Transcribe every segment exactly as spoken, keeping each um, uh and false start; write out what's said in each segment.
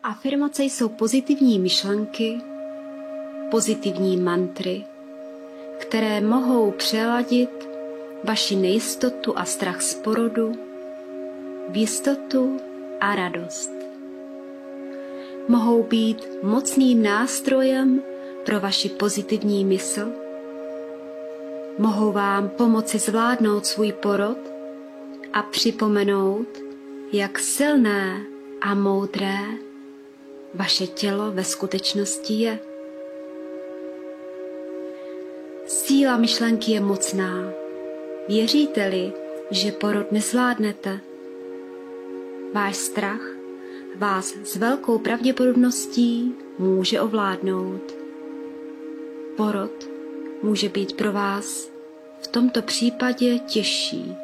Afirmace jsou pozitivní myšlenky, pozitivní mantry, které mohou přeladit vaši nejistotu a strach z porodu v jistotu a radost. Mohou být mocným nástrojem pro vaši pozitivní mysl, mohou vám pomoci zvládnout svůj porod a připomenout, jak silné a moudré vaše tělo ve skutečnosti je. Síla myšlenky je mocná. Věříte-li, že porod nezvládnete? Váš strach vás s velkou pravděpodobností může ovládnout. Porod může být pro vás v tomto případě těžší.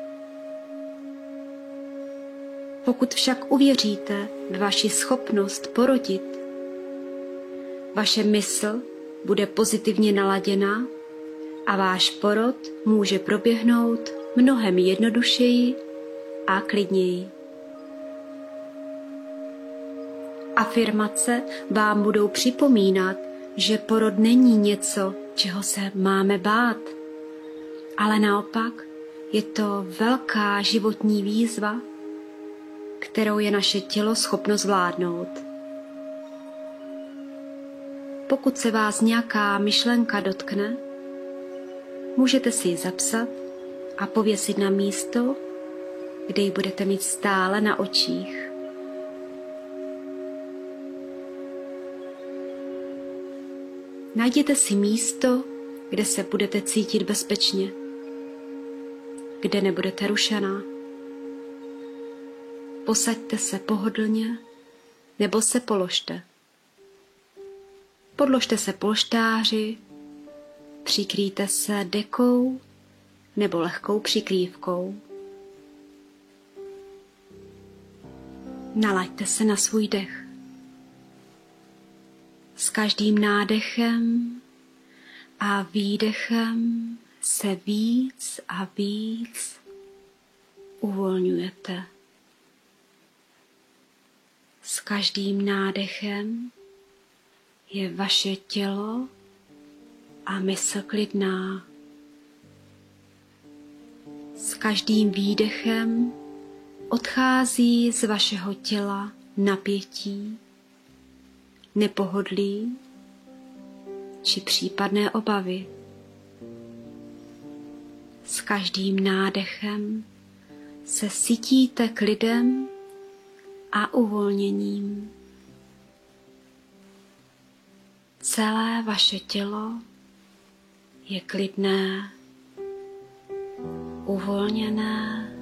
Pokud však uvěříte v vaši schopnost porodit, vaše mysl bude pozitivně naladěna a váš porod může proběhnout mnohem jednodušeji a klidněji. Afirmace vám budou připomínat, že porod není něco, čeho se máme bát, ale naopak je to velká životní výzva, kterou je naše tělo schopno zvládnout. Pokud se vás nějaká myšlenka dotkne, můžete si ji zapsat a pověsit na místo, kde ji budete mít stále na očích. Najděte si místo, kde se budete cítit bezpečně, kde nebudete rušená. Posaďte se pohodlně nebo se položte. Podložte se polštáři, přikryjte se dekou nebo lehkou přikrývkou. Nalaďte se na svůj dech. S každým nádechem a výdechem se víc a víc uvolňujete. S každým nádechem je vaše tělo a mysl klidná. S každým výdechem odchází z vašeho těla napětí, nepohodlí či případné obavy. S každým nádechem se cítíte klidem a uvolněním. Celé vaše tělo je klidné, uvolněné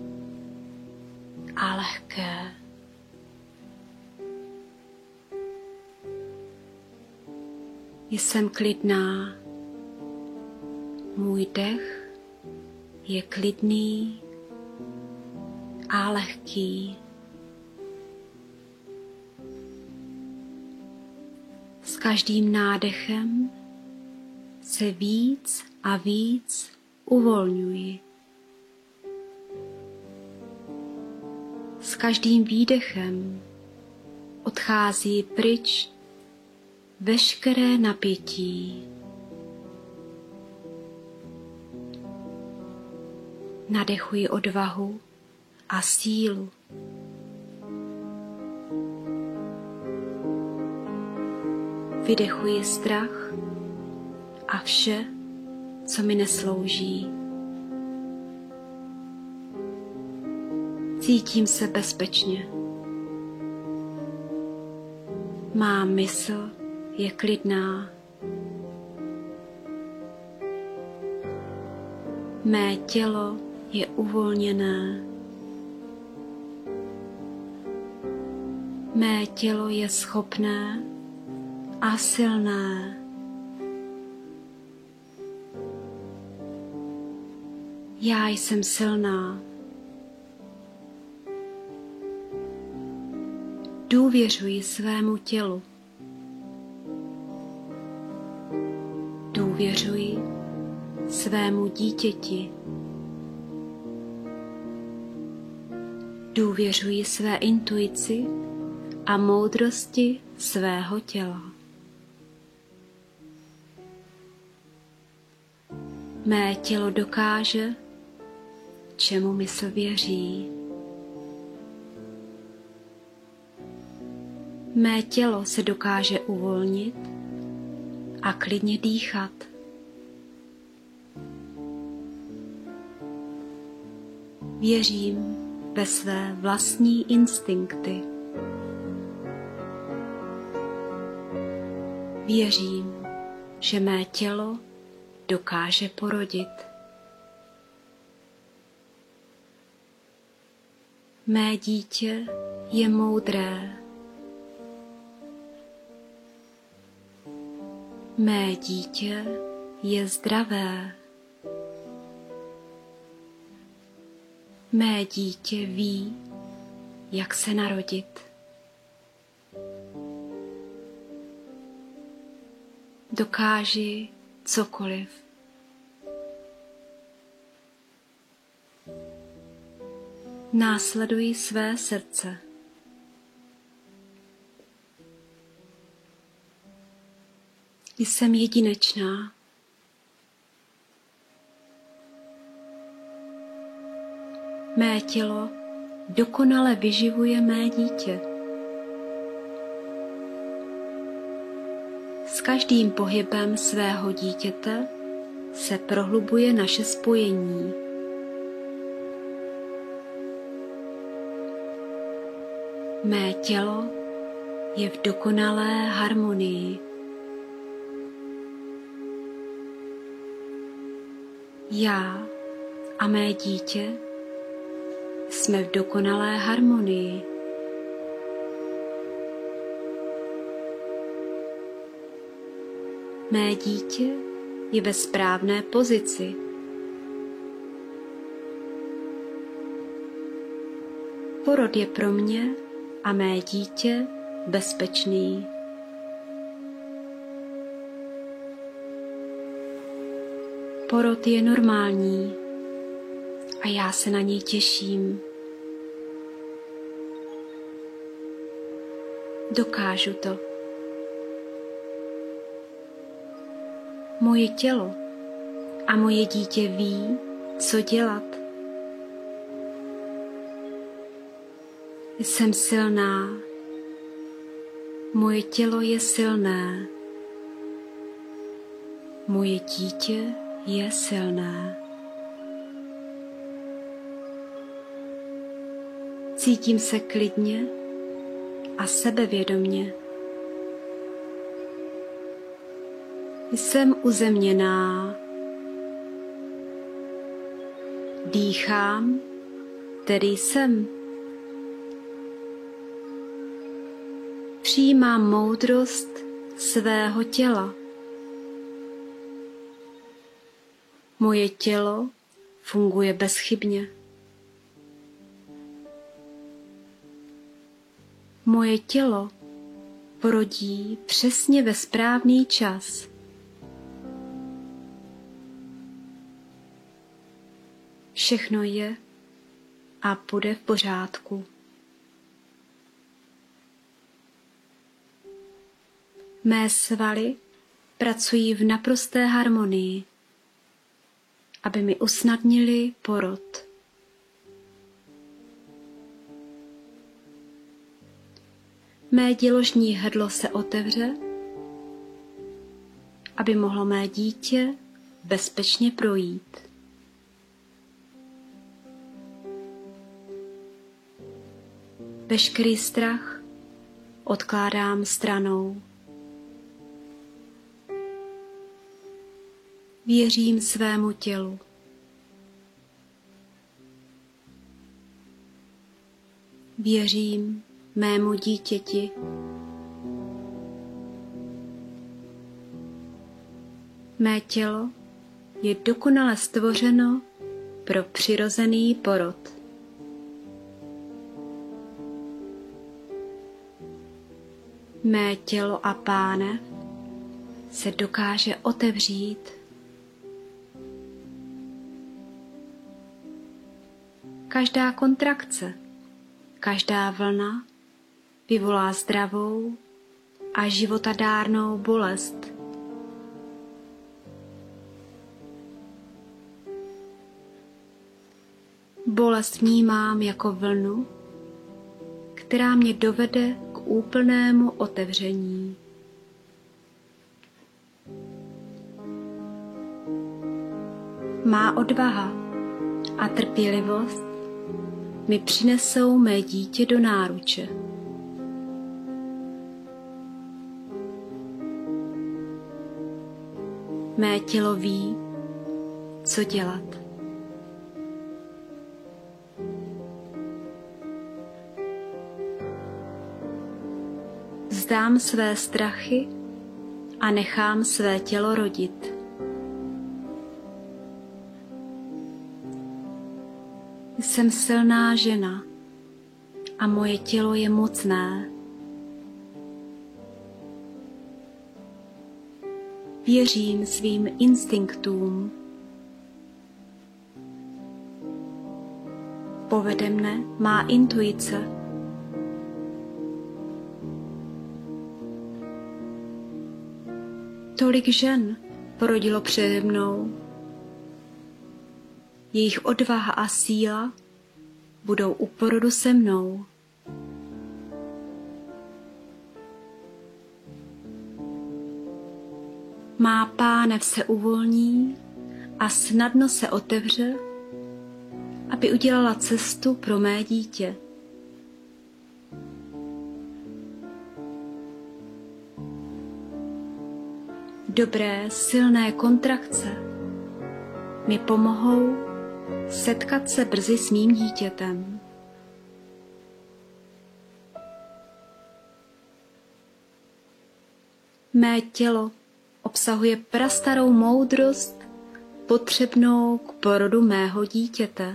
a lehké. Jsem klidná. Můj dech je klidný a lehký. S každým nádechem se víc a víc uvolňuji. S každým výdechem odchází pryč veškeré napětí. Nadechuji odvahu a sílu. Vydechuji strach a vše, co mi neslouží. Cítím se bezpečně. Má mysl je klidná. Mé tělo je uvolněné. Mé tělo je schopné a silné. Já jsem silná. Důvěřuji svému tělu. Důvěřuji svému dítěti. Důvěřuji své intuici a moudrosti svého těla. Mé tělo dokáže, čemu mysl věří. Mé tělo se dokáže uvolnit a klidně dýchat. Věřím ve své vlastní instinkty. Věřím, že mé tělo dokáže porodit. Mé dítě je moudré. Mé dítě je zdravé. Mé dítě ví, jak se narodit. Dokáži cokoliv. Následuji své srdce. Jsem jedinečná. Mé tělo dokonale vyživuje mé dítě. S každým pohybem svého dítěte se prohlubuje naše spojení. Mé tělo je v dokonalé harmonii. Já a mé dítě jsme v dokonalé harmonii. Mé dítě je ve správné pozici. Porod je pro mě a mé dítě bezpečný. Porod je normální a já se na něj těším. Dokážu to. Moje tělo a moje dítě ví, co dělat. Jsem silná. Moje tělo je silné. Moje dítě je silné. Cítím se klidně a sebevědomně. Jsem uzemněná. Dýchám, tedy jsem. Přijímám moudrost svého těla. Moje tělo funguje bezchybně. Moje tělo porodí přesně ve správný čas. Všechno je a bude v pořádku. Mé svaly pracují v naprosté harmonii, aby mi usnadnili porod. Mé děložní hrdlo se otevře, aby mohlo mé dítě bezpečně projít. Veškerý strach odkládám stranou. Věřím svému tělu. Věřím mému dítěti. Mé tělo je dokonale stvořeno pro přirozený porod. Mé tělo a pánev se dokáže otevřít. Každá kontrakce, každá vlna vyvolá zdravou a životadárnou bolest. Bolest vnímám jako vlnu, která mě dovede k úplnému otevření. Má odvaha a trpělivost mi přinesou mé dítě do náruče. Mé tělo ví, co dělat. Vzdám své strachy a nechám své tělo rodit. Jsem silná žena a moje tělo je mocné. Věřím svým instinktům. Povede mne má intuice. Tolik žen porodilo přede mnou. Jejich odvaha a síla budou u porodu se mnou. Má pánev se uvolní a snadno se otevře, aby udělala cestu pro mé dítě. Dobré, silné kontrakce mi pomohou setkat se brzy s mým dítětem. Mé tělo obsahuje prastarou moudrost potřebnou k porodu mého dítěte.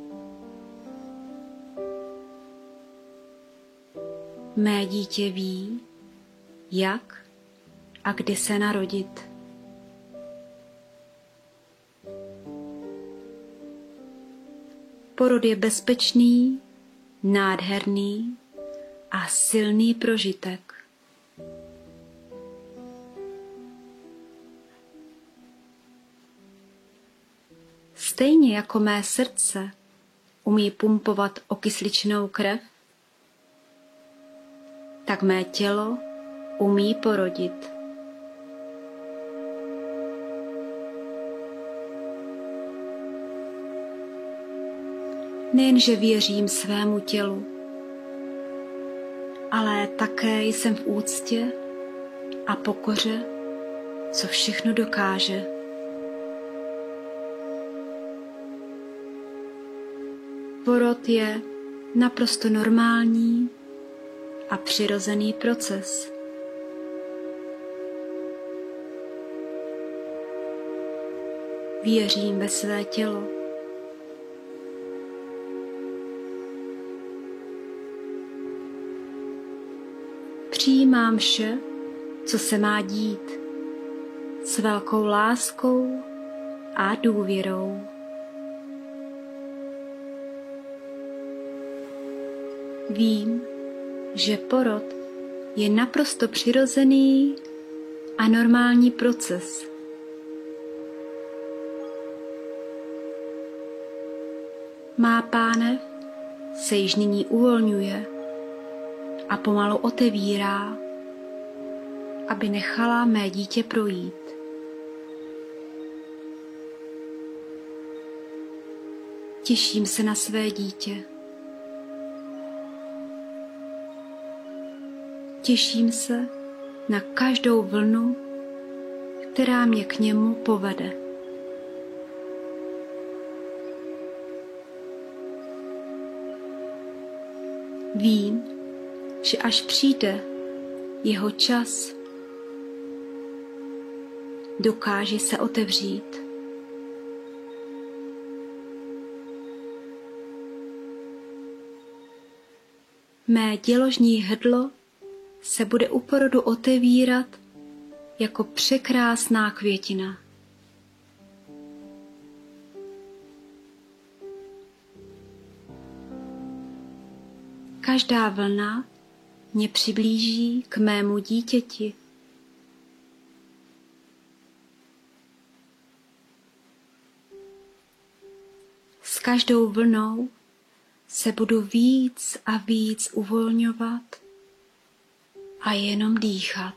Mé dítě ví, jak a kdy se narodit. Porod je bezpečný, nádherný a silný prožitek. Stejně jako mé srdce umí pumpovat okysličnou krev, tak mé tělo umí porodit. Nejenže věřím svému tělu, ale také jsem v úctě a pokoře, co všechno dokáže. Porod je naprosto normální a přirozený proces. Věřím ve své tělo. Přijímám vše, co se má dít, s velkou láskou a důvěrou. Vím, že porod je naprosto přirozený a normální proces. Má pánev se již nyní uvolňuje a pomalu otevírá, aby nechala mé dítě projít. Těším se na své dítě. Těším se na každou vlnu, která mě k němu povede. Vím, že až přijde jeho čas, dokáže se otevřít. Mé děložní hrdlo se bude u porodu otevírat jako překrásná květina. Každá vlna mě přiblíží k mému dítěti. S každou vlnou se budu víc a víc uvolňovat a jenom dýchat.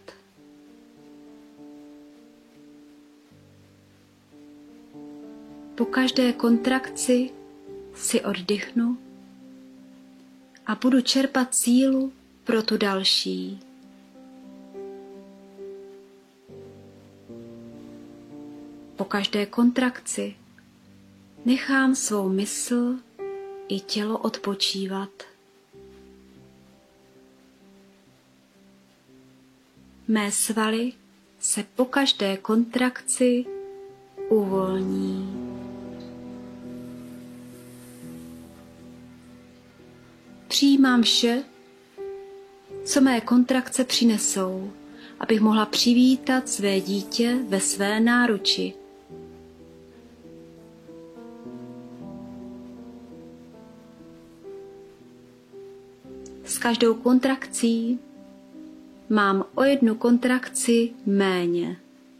Po každé kontrakci si oddychnu a budu čerpat sílu pro tu další. Po každé kontrakci nechám svou mysl i tělo odpočívat. Mé svaly se po každé kontrakci uvolní. Přijímám vše, co mé kontrakce přinesou, abych mohla přivítat své dítě ve své náruči. S každou kontrakcí mám o jednu kontrakci méně.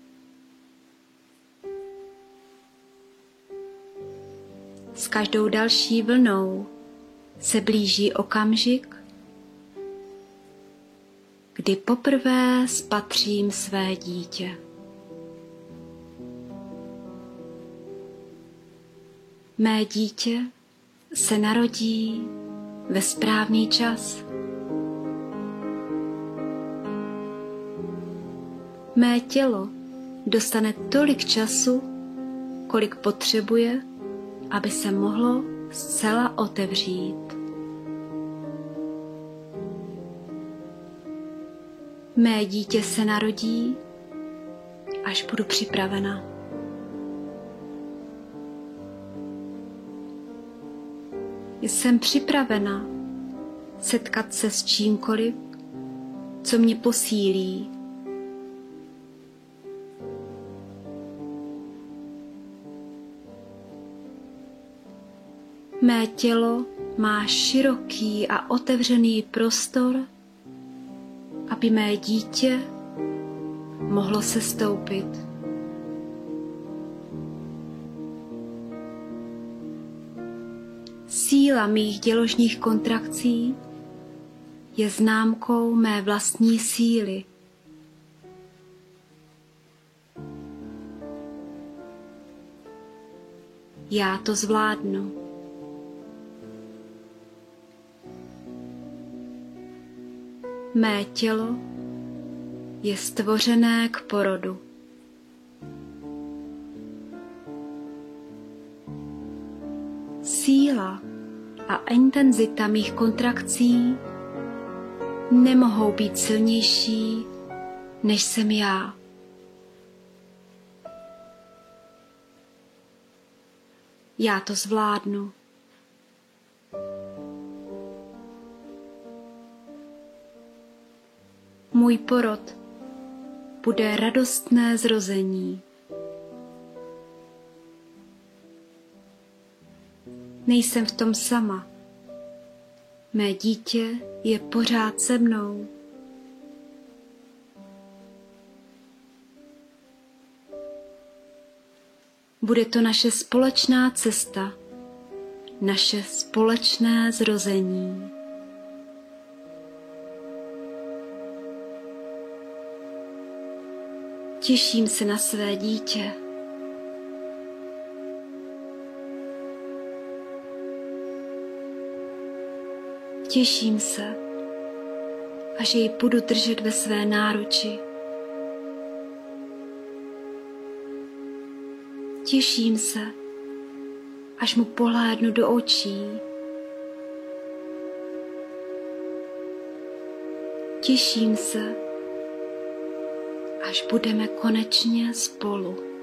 S každou další vlnou se blíží okamžik, kdy poprvé spatřím své dítě. Mé dítě se narodí ve správný čas. Mé tělo dostane tolik času, kolik potřebuje, aby se mohlo zcela otevřít. Mé dítě se narodí, až budu připravena. Jsem připravena setkat se s čímkoliv, co mě posílí. Mé tělo má široký a otevřený prostor, aby mé dítě mohlo sestoupit. Síla mých děložních kontrakcí je známkou mé vlastní síly. Já to zvládnu. Mé tělo je stvořené k porodu. Síla a intenzita mých kontrakcí nemohou být silnější, než jsem já. Já to zvládnu. Můj porod bude radostné zrození. Nejsem v tom sama. Mé dítě je pořád se mnou. Bude to naše společná cesta, naše společné zrození. Těším se na své dítě. Těším se, až jej budu držet ve své náruči. Těším se, až mu pohlédnu do očí. Těším se, až budeme konečně spolu.